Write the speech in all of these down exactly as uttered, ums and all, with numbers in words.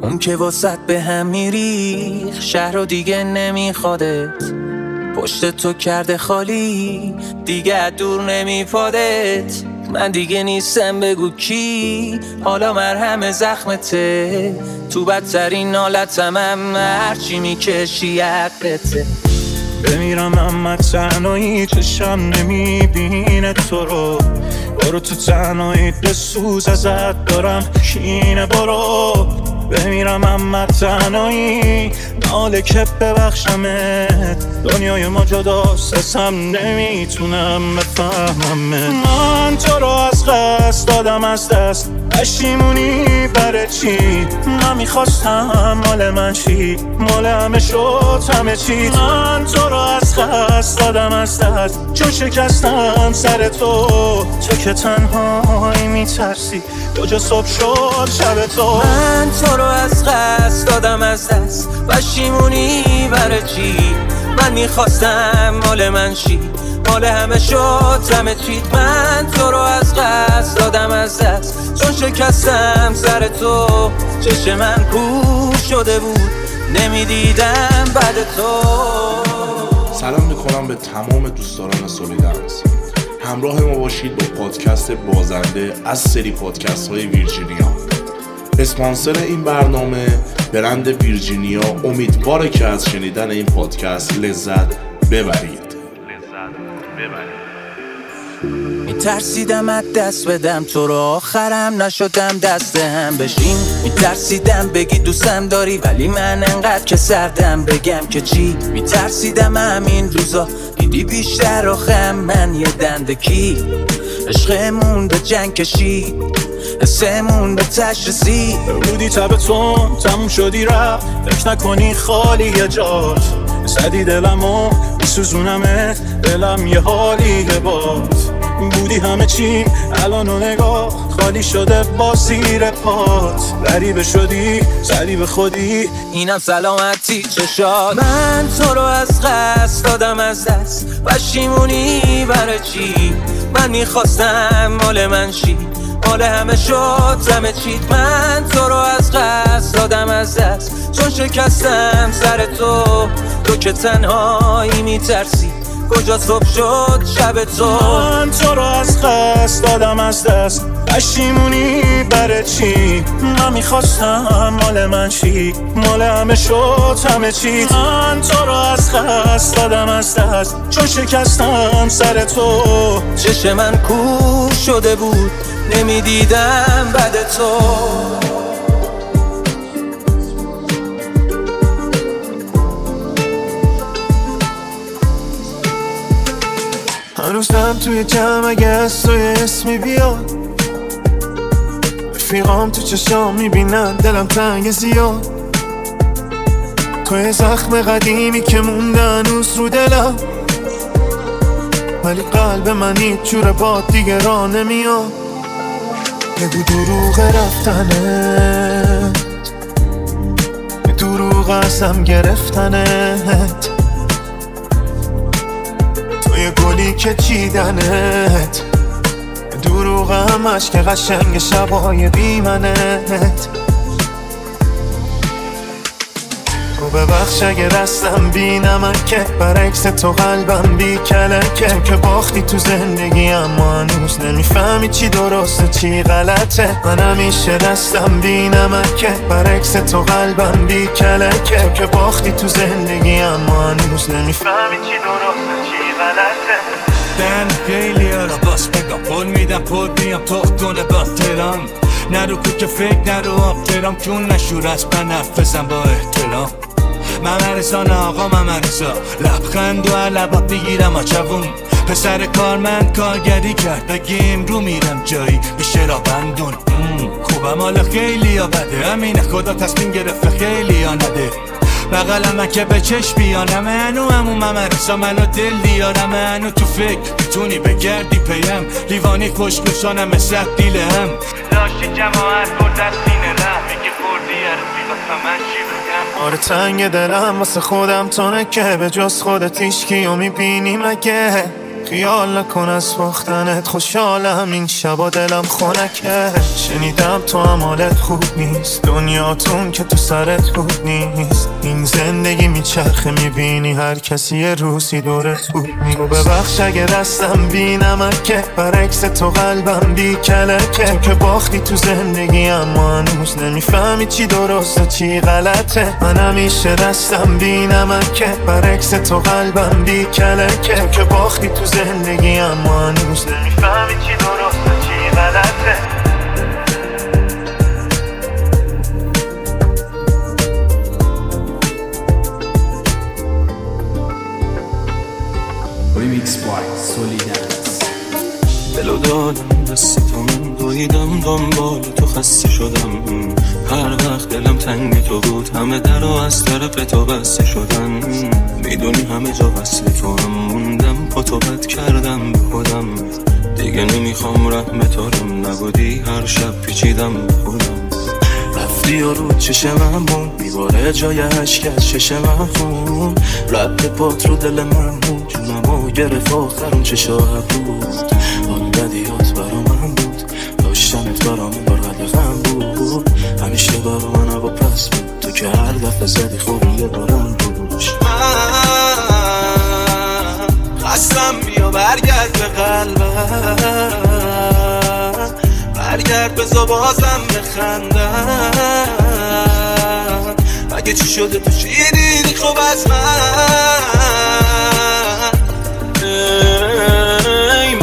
اون که واسط به هم میریخ شهر و دیگه نمیخوادت، پشت تو کرده خالی دیگه دور نمیپادت. من دیگه نیستم بگو کی، حالا مرهم زخمته، تو بدترین حالتم هم هرچی میکشی حقته. بمیرم اما تنهایی چشم نمیبینه تو رو، برو تو تنهایی بسوز ازت دارم کینه. برو بمیرم اما تنهایی ناله که ببخشمت، دنیای ما جداست اصلا نمیتونم بفهممت. من تو رو از قصد دادم از دست، پشیمونی برای چی؟ من میخواستم مال من چی؟ مال همه شد همه چی. من تو رو از قصد دادم از دست، چون شکستم سر تو، تو که تنهایی میترسی کجا صبح شد شب تو. من تو رو از قصد دادم از دست، پشیمونی برای چی؟ من میخواستم مال من چی؟ مال همه شد همه چی. من تو رو از قصد دادم از دست، چون شکستم سر تو، چشم من کور شده بود نمیدیدم بعد تو. سلام میکنم به تمام دوستداران سولیدنس، همراه ما باشید با پادکست بازنده از سری پادکست های ویرجینیا. اسپانسر این برنامه برند ویرجینیا امیدواره که از شنیدن این پادکست لذت ببرید. میترسیدم از دست بدم تو رو، آخرم نشدم دست هم بشین. میترسیدم بگی دوستم داری ولی من انقدر که سردم بگم که چی. میترسیدم همین روزا دیدی بیشتر آخم من یه دندکی. عشقمون به جنگ کشید، حسمون به تش رسید. بودی تبتون تموم شدی رفت، فکر نکنی خالی یه جات. زدی دلمو میسوزونمت، دلم یه حالیه بات. بودی همه چی الان و نگاه خالی شده با زیر پات. غریبه شدی زدی به خودی، اینم سلامتی چشات. من تو رو از قصد دادم از دست، پشیمونی برای چی؟ من میخواستم مال من چی؟ مال همه شد همه چی. من تو رو از قصد دادم از دست، چون شکستم سر تو، تو که تنهایی میترسی کجا صبح شد شب تو. من تو رو از قصد دادم از دست، پشیمونی برای چی؟ من میخواستم مال من چی؟ مال همه شد همه چی. من تو رو از قصد دادم از دست، چون شکستم سر تو، چشم من کور شده بود نمیدیدم بعد تو. هنوزم توی جمع اگه از توی اسمی بیاد، رفیقام تو چشام میبینن دلم تنگ زیاد. توی زخم قدیمی که مونده هنوز رو دلم، ولی قلب من هیچ جور باد دیگه راه نمیاد. بگو دروغ رفتنت، دروغ ازم گرفتنت، توی گلی که چیدنت، دروغ همش که قشنگ شبای بی منت. تو ببخش اگه رستم بی نمکه، برعکس تو قلبم بی کلکه. تو که باختی تو زندگی اما هنوز نمیفهمی چی درسته چی غلطه. من همیشه دستم بی نمکه، برعکس تو قلبم بی کلکه. تو که باختی تو زندگی اما هنوز نمیفهمی چی درسته چی غلطه. دن خیلی ها را باش بگم پول میدم پول بیام تختونه باز ترام. نرو کو که فکر نرو آب ترام، چون نشور از بنفذم با احترام. ممرزان آقا ممرزا لبخند و لبات میگیرم آچوون. پسر کارمند کارگری کرد بگیم رو میرم جایی میشه را بندون. خوبم حالا خیلی ها بده، همینه خدا تصمیم گرفته خیلی ها نده. بغلم من که به چشم بیانم هنو همون ممرزا منو دل دیارم. هنو تو فکر میتونی بگردی پیم، لیوانی خوشگوشانم مثل دیل هم. داشتی جماعت بردن سینه رم، میگه خوردی رو بیغاستم من چی بگم. آره تنگ دلم واسه خودم تونه که به جز خودت هیچ کیو میبینی مگه. خیال نکن از باختنت خوشحالم این شبا دلم خنکه. شنیدم تو عمالت خوب نیست، دنیاتون که تو سرت بود نیست. این زندگی میچرخه میبینی هر کسی یه روزی دورت بود نیست. تو ببخش اگه دستم بی نمکه، برعکس تو قلبم بی کلکه. تو که باختی تو زندگی اما هنوز نمیفهمی چی درسته چی غلطه. من همیشه دستم بی نمکه، برعکس تو قلبم بی کلکه. تو که باختی تو زندگی اما هنوز نمیفهمی چی درسته چی غلطه. ریمیکس بای سولیدنس. دلو دادم دستم دویدم دنبال تو خسته شدم. هر وقت دلم تنگ تو بود همه در و از طرف تو بسته شدن. میدونی همه جا وصل تو هم موندم، پاتوبت کردم به خودم. دیگه نمیخوام رحم تارم نبودی، هر شب پیچیدم به خودم. رفتی و رو چشم همون میباره جای عشق از چشم همون. رد پات رو دل من بود، جونمو گرفت آخرم چه شاهد بود. حال بدیات برا من بود، داشتنت برا من بار غم بود. همیشه برا من هوا پس بود، تو که هر دفعه زدی خوب یه بارم روش. خستم بیا برگرد به قلبم، برگرد بزا بازم بخندم. اگه چی شده تو چی دیدی خوب از من. ای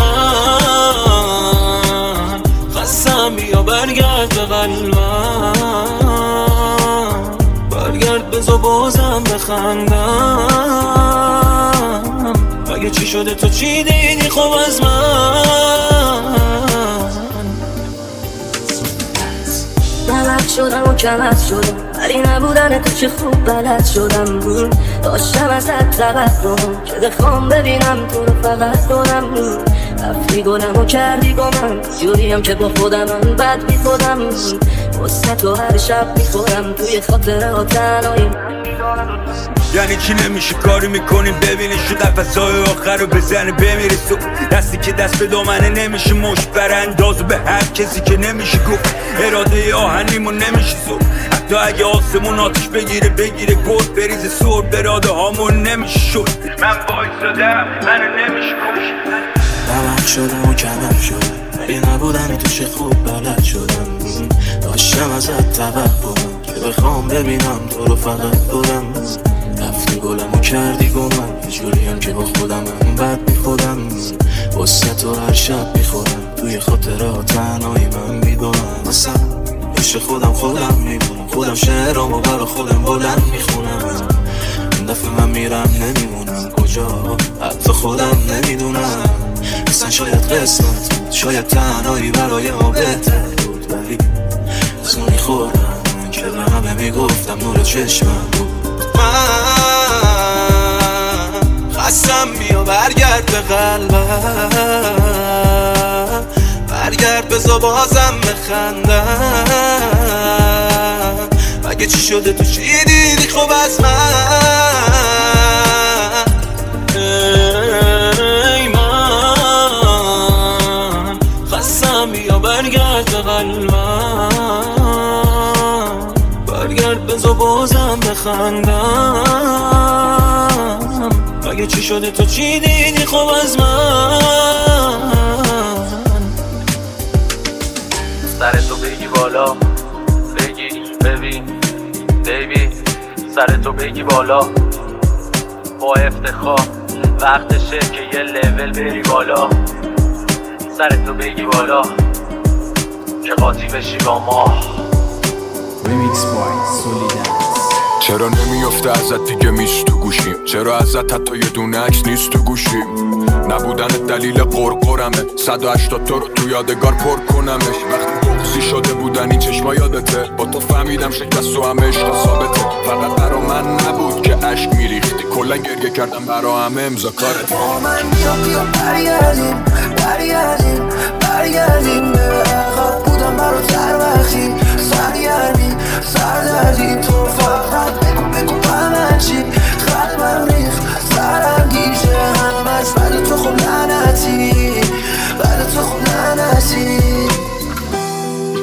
من خستم بیا برگرد به قلبم، برگرد بزا بازم بخندم. اگه چی شده تو چی دیدی خوب از من. بلد شدم و کمت شدم، ولی نبودن تو چه خوب بلد شدم. داشتم ازت توقع که بخوام ببینم تو رو فقط کنم. رفتی گلم و کردی گمم، جوریم که با خودم من بد بی خودم. واسه تو هر شب میخورم توی خاطرات تنهایی. یعنی چی نمیشه کاری میکنیم ببینی شو نفسای آخر رو بزنه بمیری تو. دستی که دست به دامنه نمیشه مشت براندازو به هر کسی که نمیشه گفت. اراده آهنیمون نمیشه سو، حتی اگه آسمون آتش بگیره بگیره گرد بریز سور. براده هامون نمیشه شد، من بایستادم منو نمیشه کشت. نمک شدم و کمک شدم، ولی نبودن تو چه خوب بلد شدم. داشتم ازت توقع که بخوام ببینم تو رو فقط خودم. رفتی گلم و کردی گمم، یه جوریم که با خودم من بد بی خودم. واسه تو هر شب میخورم توی خاطرات تنهایی من میدونم. مثلا پیش خودم خودم میمونم، خودم شعرامو برا خودم بلند میخونم. این دفعه من میرم نمیمونم کجا حتی خودم نمیدونم. اصلا شاید قسمت بود، شاید تنهایی برای ما بهتر بود. ولی از اونی خوردم که به همه میگفتم نور چشمم بود. من خستم بیا برگرد به قلبم، برگرد بزا بازم بخندم. اگه چی شده تو چی دیدی خوب از من. ای من خستم بیا برگرد به قلبم، برگرد بزا بازم بخندم. اگه چی شده تو چی دیدی خوب از من. سر تو بگی بالا بگی ببین بیبی، سر تو بگی بالا با افتخار. وقتشه که یه لول بری بالا، سر تو بگی بالا که قاطی بشی با ما. ریمیکس بای سولیدنس. چرا نمیافته ازت دیگه میست تو گوشیم؟ چرا ازت حتی یه دونه عکس نیست تو گوشیم؟ نبودن دلیل قرقرمه، صد و هشتاد تا رو تو یادگار پر کنمش. وقتی بغضی شده بودن این چشما یادته، با تو فهمیدم شکست و همه عشق ثابته. فقط برا من نبود که عشق میریختی، کلا گریه کردم برا همه امضا کارت. با من بیا بیا برگردیم برگردیم برگردیم به عقب. بودم برا تر وقتی سرگردی سردردی. تو فقط بگو بگو من چی قلبم ریخ سرم گیشه همش. ولی تو خب نه نه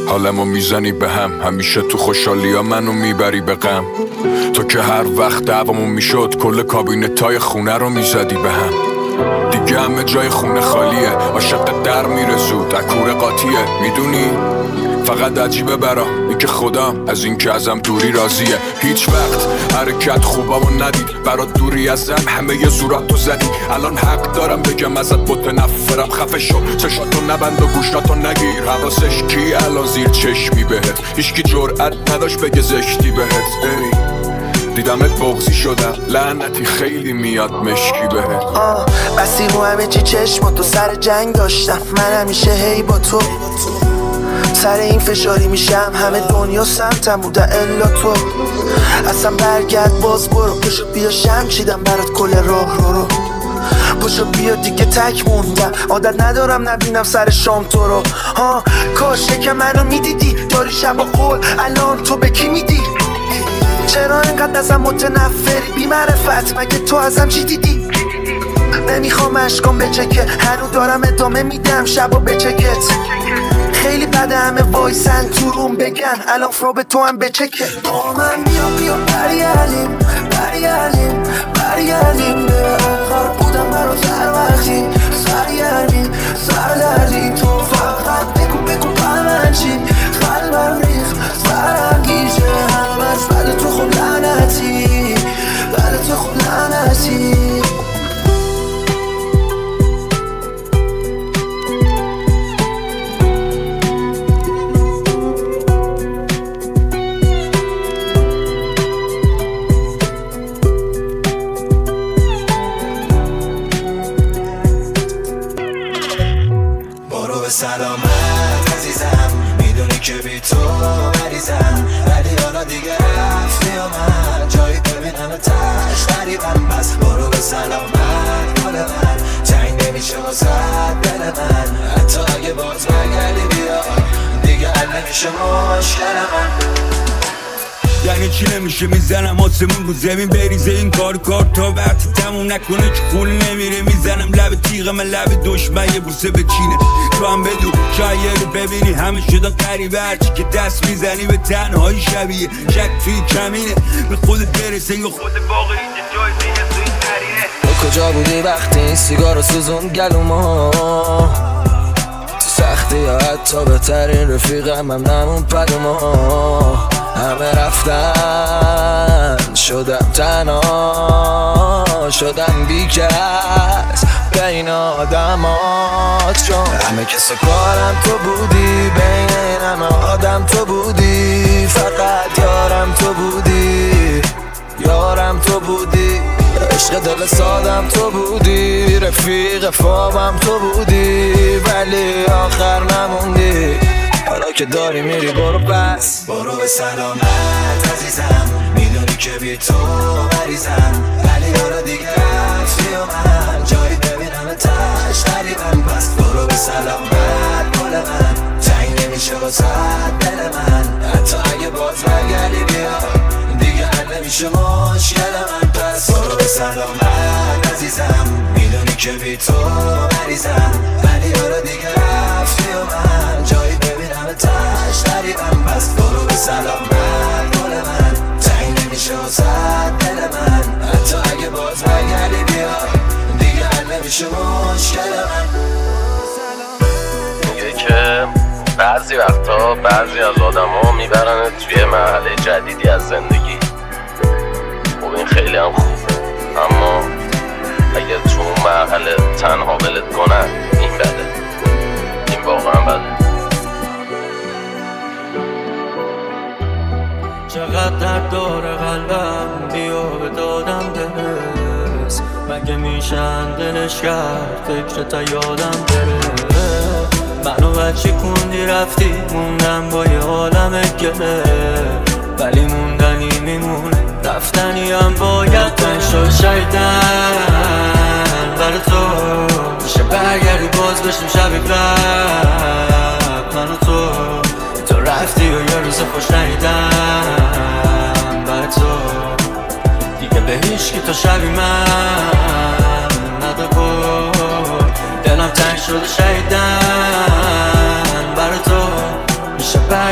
حالمو میزنی به هم، همیشه تو خوشحالی ها منو میبری به غم. تو که هر وقت دعوامون میشد کل کابینتای خونه رو میزدی به هم. دیگه همه جای خونه خالیه، عاشق در میره زود، اکور قاطیه. میدونی فقط عجیبه برام این که خودم از این که ازم دوری راضیه. هیچ وقت حرکت خوبمو ندید، برات دوری ازم همه ی زوراتو زدی. الان حق دارم بگم ازت متنفرم، خفه شو چشاتو نبند و گوشاتو نگیر. حواسش کی الان زیر چشمی بهت، هیچکی جرأت نداشت بگه زشتی بهت. ای دیدمت بغضی شدم، لعنتی خیلی میاد مشکی بهت. آه بسی رو همه چی چشم تو سر جنگ داشتم، من همیشه هی با تو سر این فشاری میشم، همه دنیا سمتم بوده الا تو. اصلا برگرد باز برو، پشو بیا شم چیدم برات کل راه رو رو. پشو بیا دیگه تک موندم، عادت ندارم نبینم سر شام تو رو. ها کاشه که منو میدیدی، داری شب و قول الان تو به کی میدی؟ چرا اینقدر ازم متنفری بی معرفت، مگه تو ازم چی دیدی؟ نمیخوام اشکام بچکه، هنو دارم ادامه میدم شبا بچکت. خیلی بده همه وایسن تو روم بگن الان فرو به تو هم بچکه. با من بیا بیا برگردیم برگردیم برگردیم به آخر بودم برات هر وقتی سرگردیم سردردیم. تو فقط بگو بگو با من چی، قلبم ریخ سرم گیجه همش بعد تو خود لعنتی، بعد تو خود لعنتی. سلامت عزیزم، میدونی که بی تو مریضم، ولی حالا دیگه رفتی و من جایی ببینم تش غریبم. بس برو به سلامت مال من، تنگ نمیشه واسه دل من. حتی اگه باز برگردی بیا دیگه حل نمیشه مشکل من. یعنی چی نمیشه میزنم آسمون رو زمین بریزه این کار کار تا وقتی تموم نکنه که خون نمیره. میزنم لب تیغ من لب دشمن یه بوسه بچینه. تو هم بدون شاید رو ببینی همه شدن قریبه، هرچی که دست میزنی به تنهایی شبیه شک توی کمینه. به خودت برسه یا خود باقی اینجا جای دیگه توی نرینه. تو کجا بودی وقتی این سیگارو سوزون گلوما؟ تو سختی یا حتی بهترین رفیقم هم نمون پدوما. همه رفتن شدم تنها، شدم بیکس بین آدمات. چون همه کس کارم تو بودی، بین این همه آدم تو بودی، فقط یارم تو بودی، یارم تو بودی. عشق دل سادم تو بودی، رفیق فابم تو بودی، ولی آخر نموندی. حالا که داری میری برو بس، برو به سلامت عزیزم، میدونی که بی تو مریضم، ولی حالا دیگه رفتی و من جایی ببینم تش غریبم. پس برو به سلامت مال من، تنگ نمیشه واسه دل من. حتی اگه باز برگردی بیا دیگه حل نمیشه مشکل من. پس برو به سلامت عزیزم، میدونی که بی تو مریضم، ولی حالا دیگه رفتی و من جایی ببینم تش غریبم. پس برو به سلامت مال من، تنگ نمیشه واسه دل من. حتی اگه باز برگردی بیا دیگه حل نمیشه مشکل من. میگه که بعضی وقتا بعضی از آدم ها میبرن توی مرحله جدیدی از زندگی. خب این خیلی هم خوبه، اما اگه تو اون مرحله تنها ولت کنن این بده، این واقعا بده. چقدر درد داره قلبم، بیا به دادم برس. مگه میشن دلش کرد فکرت یادم بره. منو بچه کندی رفتی، موندم با یه عالم گله، ولی موندنی میمونه، رفتنی هم باید. من شد شیطن برای تو، میشه برگردی باز بشیم شبیه رب. من و تو تو رفتی و یه روز خوش ندیدم برای تو دیگه، به هیچ کی تو شبیه من دلم تنگ شده شیدن برای تو، میشه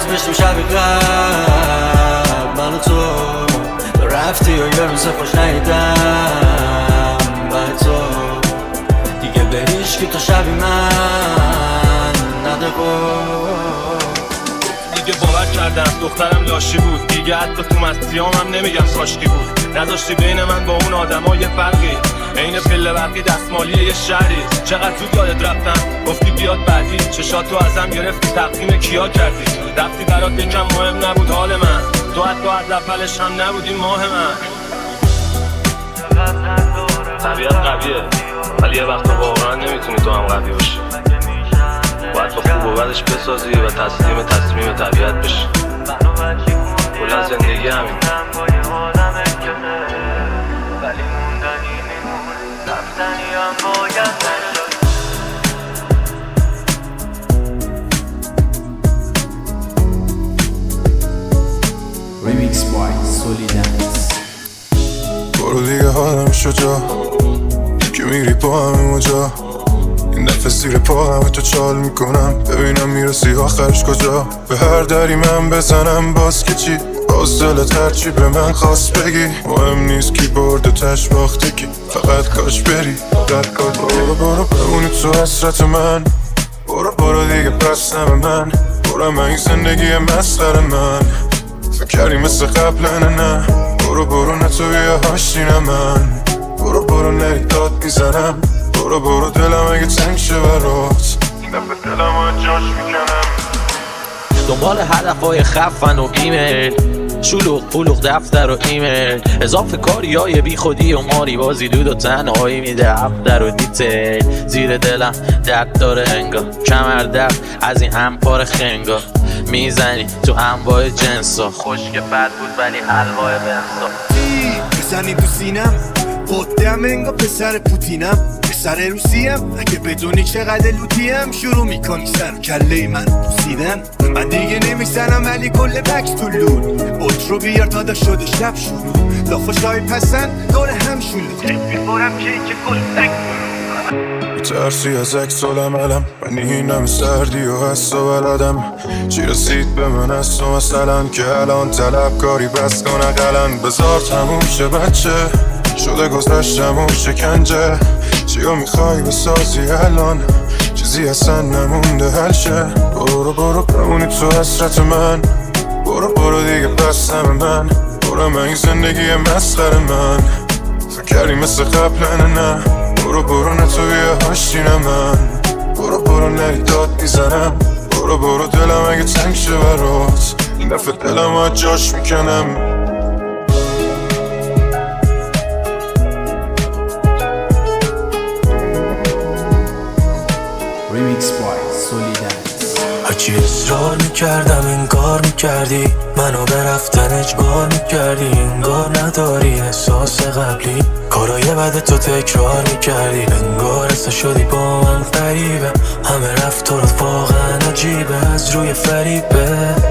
باز بشیم شب قبل من و تو رفتی و یه روز خوش نیدم برای تو دیگه بریش که تو شبی من ندگو دیگه باور کردم دخترم لاشی بود دیگه حتی تو مسیام هم نمیگم کاشکی بود نذاشتی بین من با اون آدم یه فرقی عین پله برقی دستمالی یه شهری چقدر زود یادت رفتم گفتی بیاد بعدی چشاتو ازم گرفتی تقدیم کیا کردی رفتی برات یکم مهم نبود حال من تو حتی از اولش هم نبودی ماه من طبیعت قویه ولی یه وقت واقعا نمیتونی تو هم قوی باشی باید با خوب و بدش بسازی و تسلیم تسلیم طبیعت بشی کلا زندگی همین ولی موندنی میمون رفتنی هم باید ریمیکس بای سولیدنس برو دیگه حالم شجا که میری با همه مجا این دفعه زیر پا همه تو چال میکنم ببینم میرسی آخرش کجا به هر دری من بزنم باز که چی باز دلت هرچی به من خواست بگی مهم نیست کی برده تش باخته کی فقط کاش بری فقط کاش برو برو بمونی تو حسرت من برو برو دیگه پس نمه من برو من این زندگی مسخره من فکر کردی مثل قبل نه نه برو برو نه تو بیا هاشتی نه من برو برو نری داد میزنم برو برو دلم اگه تنگ شه برات این دفعه دلم از جاش میکنم دنبال هدفهای خفن و ایمیل شلوغ پلوغ دفتر و ایمیل اضافه کاری های بی خودی و ماری بازی دود و تنهایی میده افتر و دیتیل زیر دلم درد داره انگار کمر درد از این همپار خنگا میزنی تو انواع جنسا خشک بد بود ولی حلوای بنسا بزنی تو سینم قدم انگا پسر پوتینم پسر روسیم اگه بدونی چقدر لوتیم شروع میکنی سر کله من پوسیدن من دیگه نمیزنم ولی کل بک تو لون بوت رو بیار تا دا شده شب شروع لافاشای پسند دور هم شلو میبارم که که کل تک ترسی از عکس العملم من اینم سردی و حس و بلدم چی رسید به من از تو مثلا که الان طلبکاری بس کنه قلن بذار تموم شه بچه شده گذشتم و شکنجه چیو میخوای بسازی الان چیزی اصلا نمونده حل شه برو برو بمونی تو حسرت من برو برو دیگه پس نمه من برو من این زندگی مسخره من فکر کردی مثل قبل نه نه برو برو نه تو بیا هاشتی نه من برو برو نری داد میزنم برو برو دلم اگه تنگ شه برات این دفعه دلم از جاش میکنم ریمیکس بای سولیدنس هرچی اصرار میکردم انگار میکردی منو به رفتن اجبار میکردی انگار نداری احساس قبلی کارای بد تو تکرار میکردی انگار اصلا شدی با من غریبه همه رفتارت واقعا عجیبه از روی فریبه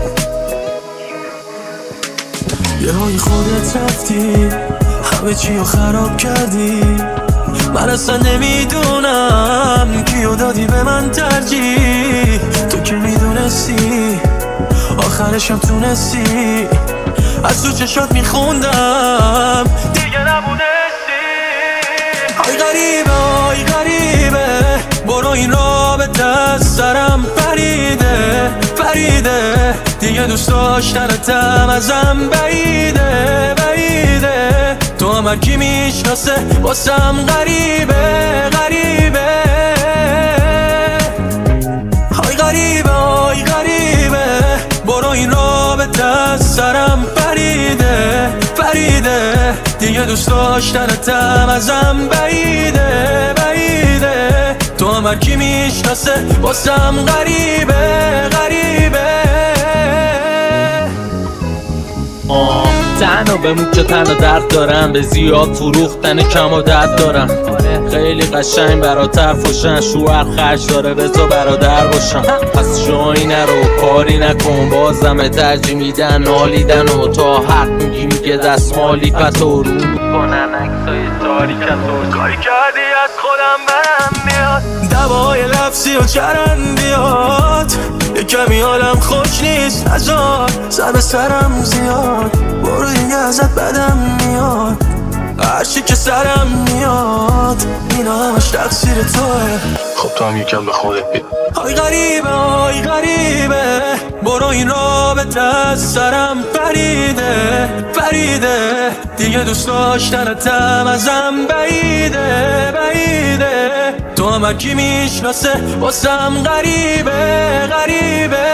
یه های خودت رفتی همه چی رو خراب کردی من اصلا نمیدونم کیو دادی به من ترجیح تو که میدونستی آخرشم تونستی از تو چشات میخوندم دیگه نبودستی آی غریبه آی غریبه برو این رابطه از سرم پریده پریده دیگه دوست داشتنتم ازم بعیده بعیده تو هم هر کی میشناسه واسم غریبه غریبه آی غریبه آی غریبه برو این رابطه از سرم پریده پریده دیگه دوست داشتنتم ازم بعیده بعیده تو هم هر کی میشناسه واسم غریبه غریبه آه تنها بمون که تنها درد دارم به زیاد فروختن کم و درد دارم خیلی قشنگ برات حرف روشن شوهر خرج داره بذار برادر باشم پس جایی نرو کاری نکن بازم ترجیح میدن نالیدن و تا حق میگی میگه دستمالی پس رو میکنن عکسای تاریکتو کاری کردی از خودم برم میاد دوای لفظی و چرندیات یه کمی حالم خوش نیست نزار سر به سرم زیاد برو دیگه ازت بدم میاد هرچی که سرم میاد اینا همش تقصیر توه خب تو هم یکم به خودت بید آی غریبه آی غریبه برو این رابطه از سرم پریده پریده دیگه دوست داشتنتم ازم بعیده بعیده تو هم هرکی میشناسه واسم غریبه غریبه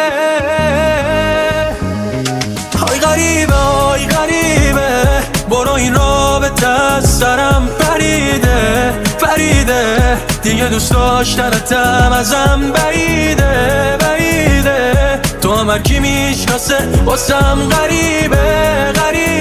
آی غریبه آی غریبه برو این رابطه از سرم پریده پریده دیگه دوست داشتنتم ازم بعیده بعیده تو هم هرکی میشناسه واسم غریبه غریبه